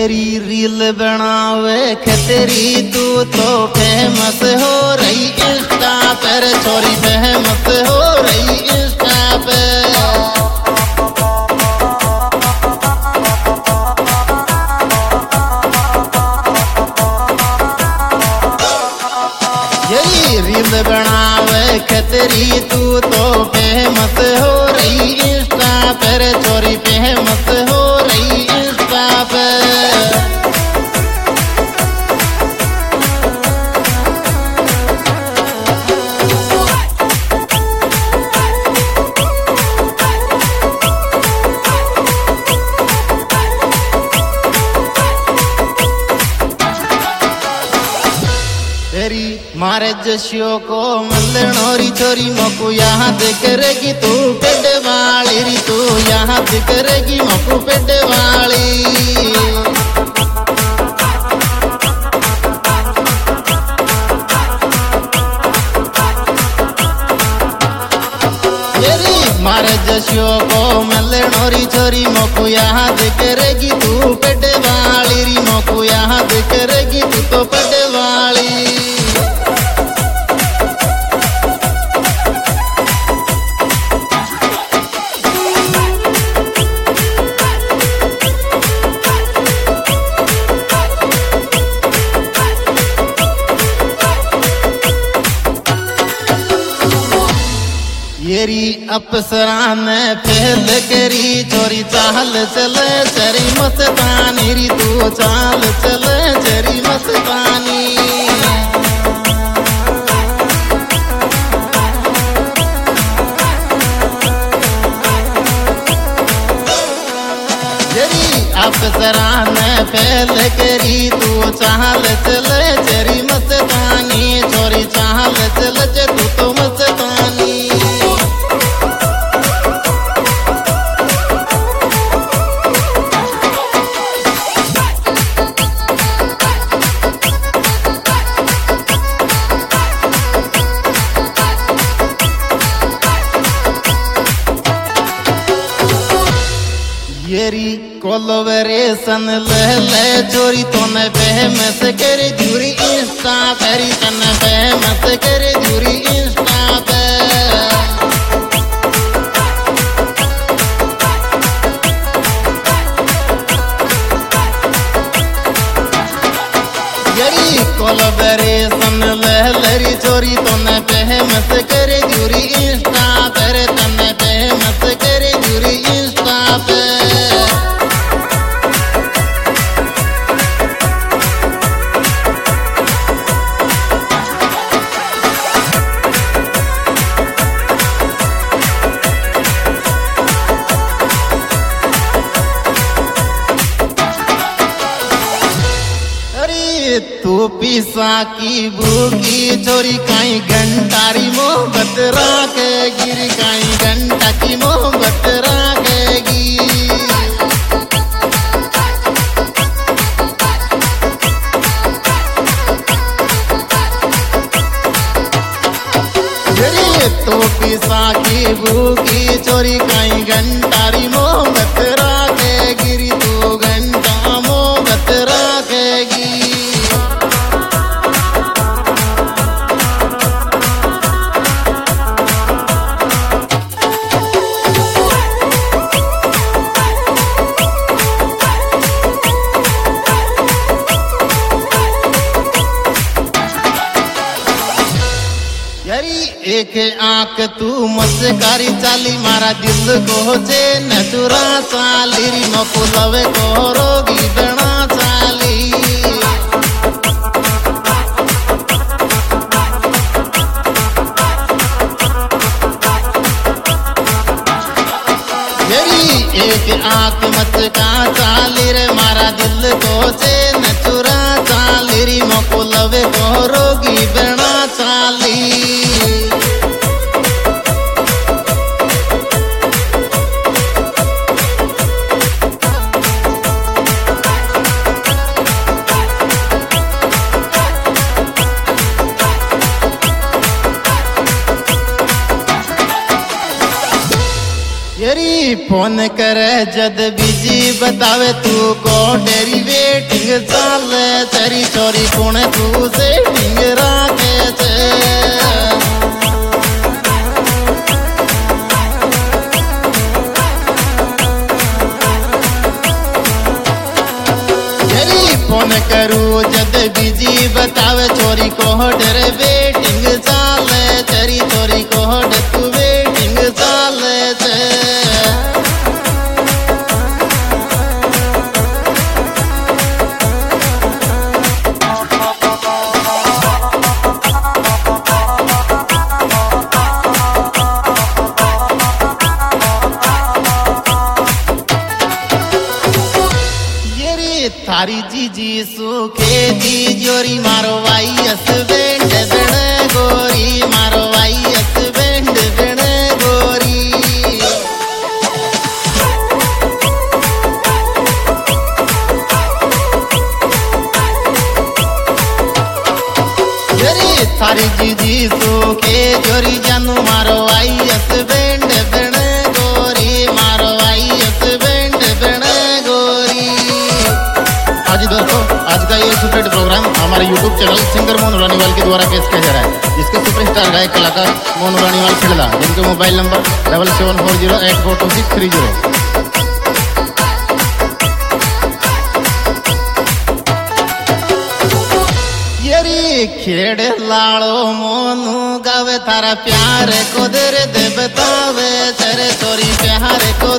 येरी reel बनावे खतरी तू तो फेमस हो रही इंस्टा पर छोरी फेमस हो रही इंस्टा पे। येरी रील बनावे खतरी तू तो फेमस हो रही इंस्टा पर छोरी फेमस हो रही इंस्टा पे। तेरी मारे जशियों को मलनोरी छोरी मकू यहाँ करेगी तू पेट वाली री तू यहाँ करेगी मकू पेट वाली। तेरी मारे जशियों को मलनोरी छोरी मकू यहाँ करेगी तू पेट वाली री मकू यहाँ करेगी तू तो पेट वाली। येरी अप्सरा ने फेल करी छोरी चाल चले चरी मस्तानी री तू चाल चले चरी मस्तानी। येरी अप्सरा ने फेल करी तू चाल चले चरी मस्तानी छोरी चाल चले तू तो मस्तानी। येरी कोलबरेशन ले ले चोरी तो न फेमस करे जूरी इंस्टा करी तन फेमस करे जूरी इंस्टा पे। येरी कोलबरेशन ले ले चोरी तो न फेमस करे जूरी इंस्टा पर तन फेमस करे जूरी इंस्टा पे। तू पीसा की भूखी छोरी काई घंटारी मोहब्बत राखेगी काई घंटा की मोहब्बत राखेगी। तू पीसा की भूखी छोरी काई घंटारी मोहब्बत राखेगी तू घंटा मोहब्बत राखेगी। एक आंख तू मस्कारी चाली मारा दिल को जे न चुरा चाली री मकू लवे को रोगी बना चाली। येरी एक आंख मस्का चाली रे मारा दिल को जे न चुरा चाली री मकू लवे को रोगी बना चाली। येरी फोन करे जद बिजी बतावे तू को डेरी वेटिंग चाले तेरी चोरी कोने तू सेटिंग राखे छे। येरी फोन करू जद बिजी बतावे चोरी को डेरे वेटिंग चाले तेरी चोरी को तू वेटिंग चाले छे। थारी जीजी सुखे जी जोरी मारो वाई अस बेंड बेण गोरी मारो वाई अस बेंड बेण गोरी। जोरी थारी जीजी सुखे जोरी जानू मारो वाई अस बेंड बेण गोरी मारो वाई अस बेंड बेण गोरी। आज दोस्तों आज का ये सुपरहिट प्रोग्राम हमारे YouTube channel singer Monu Raniwal के द्वारा पेश किया जा रहा है, जिसके सुपरस्टार गायक कलाकार मोनू रानीवाल खेड़ा, जिनके मोबाइल नंबर 7740842630। येरी खेड़ लाड़ो मोनू गावे थारा प्यार को दे बतावे तेरे चोरी प्यार को